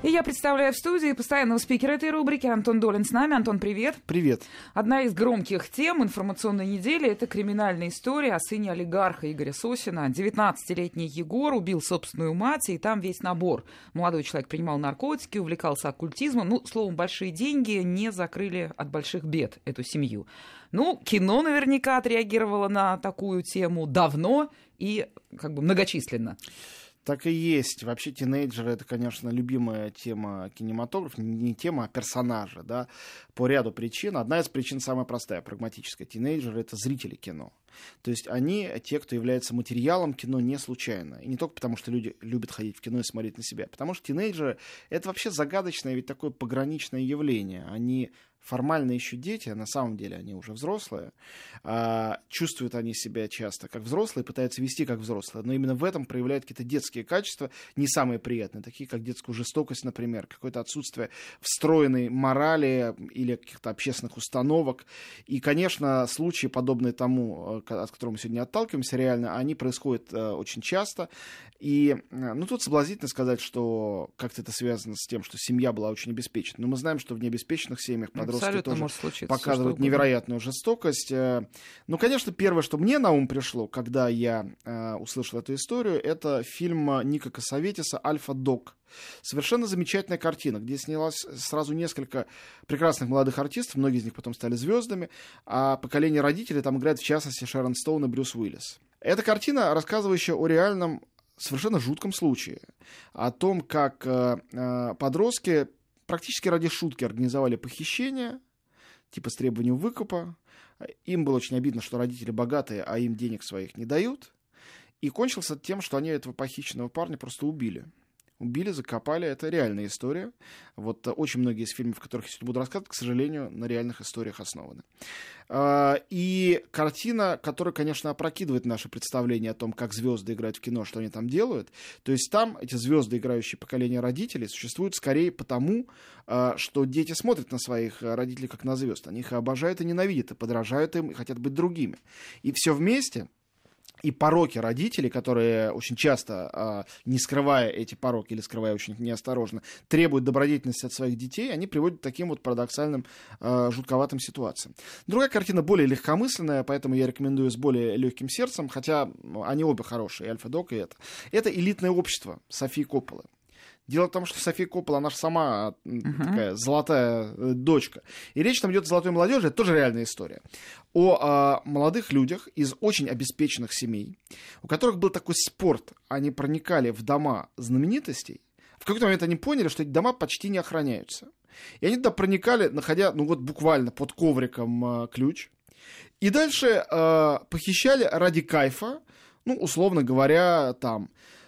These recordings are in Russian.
И я представляю в студии постоянного спикера этой рубрики Антон Долин с нами. Антон, привет. Привет. Одна из громких тем информационной недели – это криминальная история о сыне олигарха Игоря Сосина. 19-летний Егор убил собственную мать, и там весь набор. Молодой человек принимал наркотики, увлекался оккультизмом. Ну, словом, большие деньги не закрыли от больших бед эту семью. Ну, кино наверняка отреагировало на такую тему давно и как бы многочисленно. Так и есть. Вообще тинейджеры — это, конечно, любимая тема кинематографа, не тема, а персонажа, да, по ряду причин. Одна из причин самая простая, прагматическая. Тинейджеры — это зрители кино. То есть они те, кто является материалом кино не случайно. И не только потому, что люди любят ходить в кино и смотреть на себя. Потому что тинейджеры — это вообще загадочное, ведь такое пограничное явление. Они формально еще дети, а на самом деле они уже взрослые. Чувствуют они себя часто как взрослые, пытаются вести как взрослые. Но именно в этом проявляют какие-то детские качества, не самые приятные, такие как детскую жестокость, например, какое-то отсутствие встроенной морали или каких-то общественных установок. И, конечно, случаи, подобные тому, от которого мы сегодня отталкиваемся, реально, они происходят очень часто. И, тут соблазнительно сказать, что как-то это связано с тем, что семья была очень обеспечена. Но мы знаем, что в необеспеченных семьях подростки тоже показывают невероятную жестокость. Конечно, первое, что мне на ум пришло, когда я услышал эту историю, это фильм Ника Кассаветиса «Альфа-Дог». Совершенно замечательная картина, где снялось сразу несколько прекрасных молодых артистов, многие из них потом стали звездами, а поколение родителей там играет, в частности, Шерон Стоун и Брюс Уиллис. Эта картина, рассказывающая о реальном, совершенно жутком случае, о том, как подростки практически ради шутки организовали похищение, типа с требованием выкупа. Им было очень обидно, что родители богатые, а им денег своих не дают. И кончился тем, что они этого похищенного парня просто убили. Убили, закопали. Это реальная история. Вот очень многие из фильмов, о которых я сегодня буду рассказывать, к сожалению, на реальных историях основаны. И картина, которая, конечно, опрокидывает наше представление о том, как звезды играют в кино, что они там делают. То есть там эти звезды, играющие поколение родителей, существуют скорее потому, что дети смотрят на своих родителей как на звезд. Они их обожают и ненавидят, и подражают им, и хотят быть другими. И все вместе. И пороки родителей, которые очень часто, не скрывая эти пороки или скрывая очень неосторожно, требуют добродетельности от своих детей, они приводят к таким вот парадоксальным, жутковатым ситуациям. Другая картина более легкомысленная, поэтому я рекомендую с более легким сердцем, хотя они обе хорошие, и «Альфа-Дог», и это. Это «Элитное общество» Софии Копполы. Дело в том, что София Коппола, она же сама такая золотая дочка. И речь там идет о золотой молодежи, это тоже реальная история. О молодых людях из очень обеспеченных семей, у которых был такой спорт. Они проникали в дома знаменитостей. В какой-то момент они поняли, что эти дома почти не охраняются. И они туда проникали, находя, буквально под ковриком ключ. И дальше похищали ради кайфа, условно говоря, там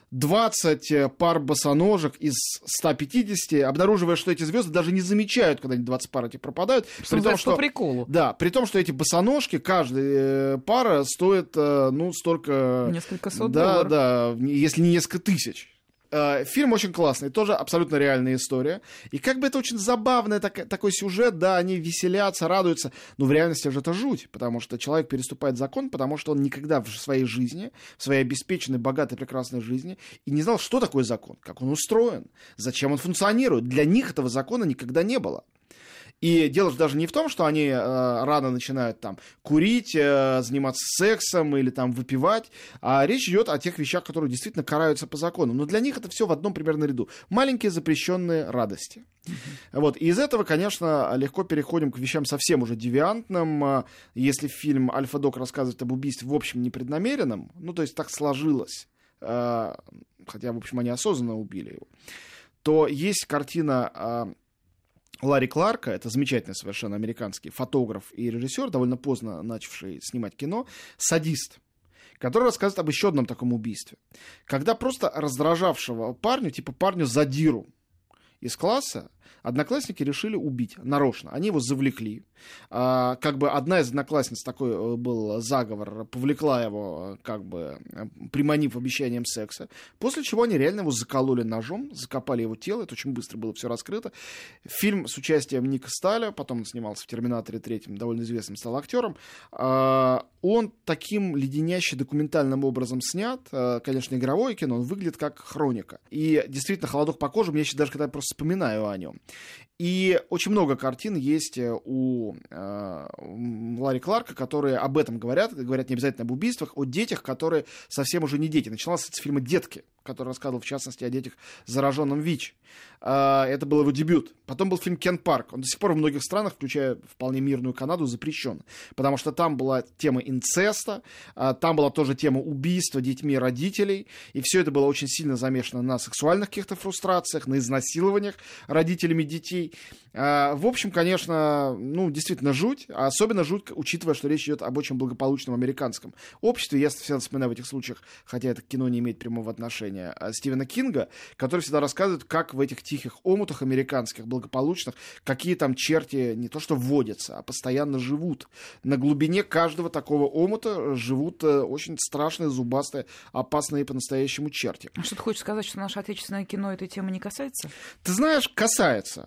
20 пар босоножек из 150, обнаруживая, что эти звезды даже не замечают, когда они 20 пар эти пропадают. При том, что по приколу. Да, при том, что эти босоножки, каждая пара стоит, столько... Несколько сот долларов. Да, если не несколько тысяч. Фильм очень классный, тоже абсолютно реальная история. И как бы это очень забавный такой сюжет, да, они веселятся, радуются. Но в реальности же это жуть, потому что человек переступает закон, потому что он никогда в своей жизни, в своей обеспеченной, богатой, прекрасной жизни, и не знал, что такое закон, как он устроен, зачем он функционирует. Для них этого закона никогда не было. И дело же даже не в том, что они рано начинают там курить, заниматься сексом или там выпивать, а речь идет о тех вещах, которые действительно караются по закону. Но для них это все в одном примерно ряду. Маленькие запрещенные радости. Вот. И из этого, конечно, легко переходим к вещам совсем уже девиантным. Если фильм «Альфа-Дог» рассказывает об убийстве в общем непреднамеренном, то есть так сложилось, хотя, в общем, они осознанно убили его, то есть картина Ларри Кларка, это замечательный совершенно американский фотограф и режиссер, довольно поздно начавший снимать кино, «Садист», который рассказывает об еще одном таком убийстве. Когда просто раздражавшего парню задиру из класса, Одноклассники решили убить нарочно. Они его завлекли. Как бы одна из одноклассниц, такой был заговор, повлекла его, как бы приманив обещанием секса. После чего они реально его закололи ножом, закопали его тело. Это очень быстро было все раскрыто. Фильм с участием Ника Сталя, потом он снимался в «Терминаторе 3», довольно известным стал актером. Он таким леденяще документальным образом снят. Конечно, игровое кино, он выглядит как хроника. И действительно, холодок по коже, мне сейчас даже когда я просто вспоминаю о нем. И очень много картин есть у Ларри Кларка, которые об этом говорят не обязательно об убийствах, о детях, которые совсем уже не дети. Начиналось с фильма «Детки», который рассказывал, в частности, о детях, зараженном ВИЧ. Это был его дебют. Потом был фильм «Кен Парк». Он до сих пор в многих странах, включая вполне мирную Канаду, запрещен. Потому что там была тема инцеста, там была тоже тема убийства детьми родителей. И все это было очень сильно замешано на сексуальных каких-то фрустрациях, на изнасилованиях родителями детей. В общем, конечно, действительно жуть. Особенно жуть, учитывая, что речь идет об очень благополучном американском обществе. Я всегда вспоминаю в этих случаях, хотя это кино не имеет прямого отношения, Стивена Кинга, который всегда рассказывает, как в этих тихих омутах американских, благополучных, какие там черти не то что вводятся, а постоянно живут. На глубине каждого такого омута живут очень страшные, зубастые, опасные по-настоящему черти. А что ты хочешь сказать, что наше отечественное кино этой темы не касается? Ты знаешь, касается.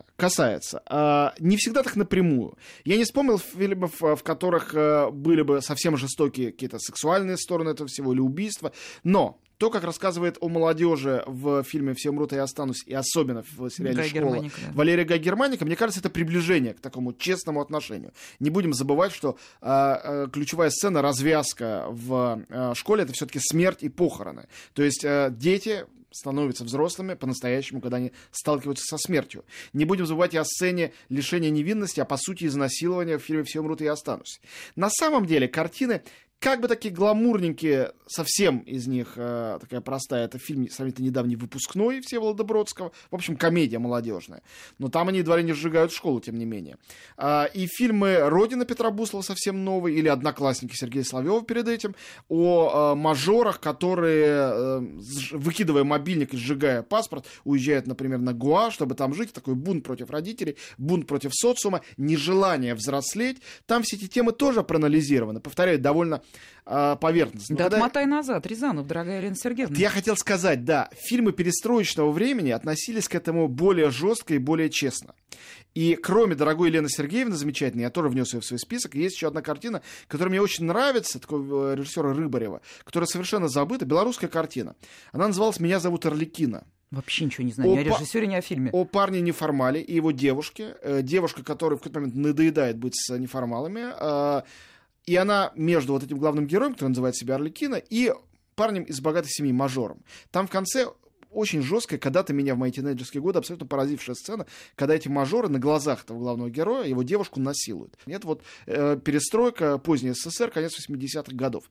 Не всегда так напрямую. Я не вспомнил фильмов, в которых были бы совсем жестокие какие-то сексуальные стороны этого всего или убийства, но то, как рассказывает о молодежи в фильме «Все умрут, и я останусь», и особенно в сериале «Школа» Валерия Гай Германика, мне кажется, это приближение к такому честному отношению. Не будем забывать, что ключевая сцена, развязка в школе, это все-таки смерть и похороны. То есть дети становятся взрослыми по-настоящему, когда они сталкиваются со смертью. Не будем забывать и о сцене лишения невинности, а по сути изнасилования в фильме «Все умрут, и я останусь». На самом деле картины как бы такие гламурненькие, совсем из них такая простая, это фильм сравнительно недавний «Выпускной» Всеволода Бродского, в общем, комедия молодежная, но там они едва ли не сжигают школу, тем не менее. И фильмы «Родина» Петра Буслова совсем новые, или «Одноклассники» Сергея Соловьева перед этим, о мажорах, которые, выкидывая мобильник и сжигая паспорт, уезжают, например, на Гоа, чтобы там жить, такой бунт против родителей, бунт против социума, нежелание взрослеть. Там все эти темы тоже проанализированы, повторяю, довольно поверхностно. Да, отмотай назад, Рязанов, дорогая Елена Сергеевна. Я хотел сказать, да, фильмы перестроечного времени относились к этому более жестко и более честно. И кроме дорогой Елены Сергеевны, замечательной, я тоже внес ее в свой список, есть еще одна картина, которая мне очень нравится, такого режиссера Рыбарева, которая совершенно забыта, белорусская картина. Она называлась «Меня зовут Арлекино». Вообще ничего не знаю, ни о режиссере, ни о фильме. О парне неформале и его девушке. Девушка, которая в какой-то момент надоедает быть с неформалами. И она между вот этим главным героем, который называет себя Арлекино, и парнем из богатой семьи, мажором. Там в конце очень жесткая, когда-то меня в мои тинейджерские годы абсолютно поразившая сцена, когда эти мажоры на глазах этого главного героя его девушку насилуют. Это вот перестройка, поздний СССР, конец 80-х годов.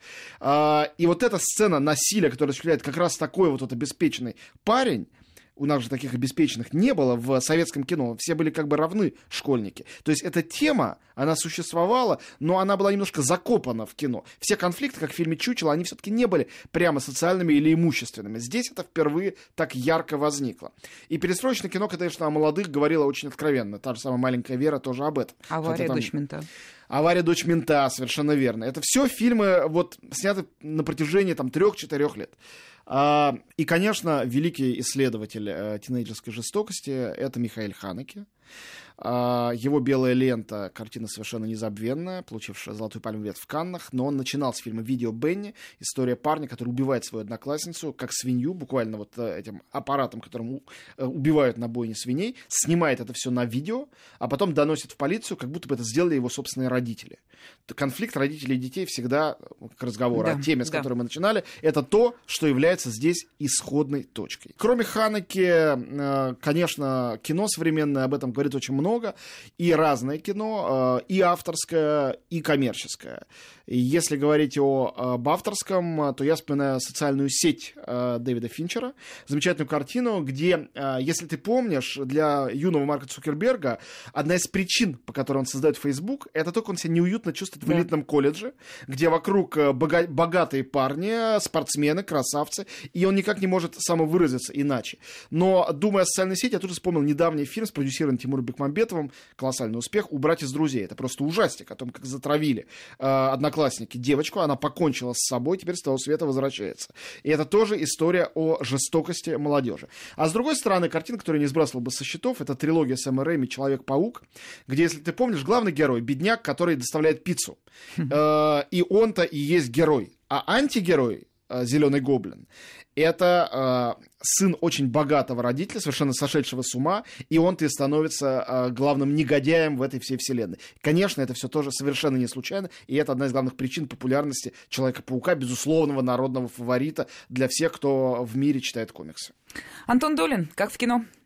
И вот эта сцена насилия, которая осуществляет как раз такой вот обеспеченный парень, у нас же таких обеспеченных не было в советском кино, все были как бы равны школьники. То есть эта тема, она существовала, но она была немножко закопана в кино. Все конфликты, как в фильме «Чучело», они все-таки не были прямо социальными или имущественными. Здесь это впервые так ярко возникло. И перестроечное кино, конечно, о молодых говорило очень откровенно. Та же самая «Маленькая Вера» тоже об этом. «Авария. Дочь мента». «Авария. Дочь мента», совершенно верно. Это все фильмы, вот, сняты на протяжении 3-4 лет. И, конечно, великий исследователь тинейджерской жестокости — это Михаэль Ханеке. Его «Белая лента» — картина совершенно незабвенная, получившая «Золотую пальмовую ветвь» в Каннах, но он начинал с фильма «Видео Бенни», история парня, который убивает свою одноклассницу, как свинью, буквально вот этим аппаратом, которым убивают на бойне свиней, снимает это все на видео, а потом доносит в полицию, как будто бы это сделали его собственные родители. Конфликт родителей и детей всегда, к разговору о теме, с которой мы начинали, это то, что является здесь исходной точкой. Кроме Ханеке, конечно, кино современное об этом говорит очень много, и разное кино, и авторское, и коммерческое. И если говорить об авторском, то я вспоминаю «Социальную сеть» Дэвида Финчера, замечательную картину, где, если ты помнишь, для юного Марка Цукерберга одна из причин, по которой он создает Facebook, это то, как он себя неуютно чувствует в элитном колледже, где вокруг богатые парни, спортсмены, красавцы, и он никак не может самовыразиться иначе. Но, думая о социальной сети, я тут же вспомнил недавний фильм, спродюсирован Тимуром Бекмамбетовым, колоссальный успех, «Убрать из друзей». Это просто ужастик о том, как затравили одноклассники девочку, она покончила с собой, теперь с того света возвращается. И это тоже история о жестокости молодежи. А с другой стороны, картина, которую я не сбрасывал бы со счетов, это трилогия Сэма Рэйми «Человек-паук», где, если ты помнишь, главный герой — бедняк, который доставляет пиццу. И он-то и есть герой. А антигерой, Зеленый гоблин, это сын очень богатого родителя, совершенно сошедшего с ума, и он-то и становится главным негодяем в этой всей вселенной. Конечно, это все тоже совершенно не случайно, и это одна из главных причин популярности Человека-паука, безусловного народного фаворита для всех, кто в мире читает комиксы. Антон Долин, как в кино?